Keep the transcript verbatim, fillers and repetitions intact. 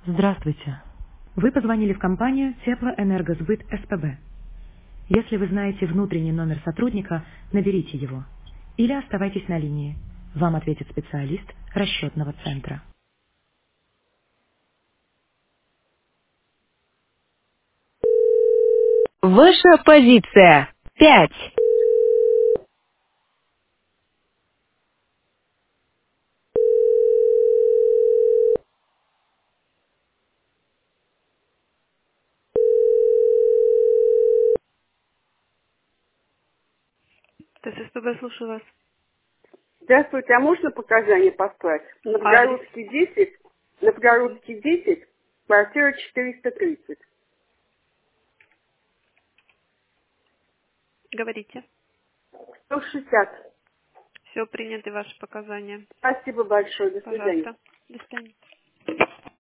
Здравствуйте. Вы позвонили в компанию Теплоэнергосбыт СПБ. Если вы знаете внутренний номер сотрудника, наберите его. Или оставайтесь на линии. Вам ответит специалист расчетного центра. Ваша позиция. Пять. Т С С П Б, слушаю вас. Здравствуйте, а можно показания послать? Адрес. Новгородский десять, Новгородский десять, квартира четыреста тридцать. Говорите. сто шестьдесят. Все, приняты ваши показания. Спасибо большое, до свидания. Пожалуйста. До свидания.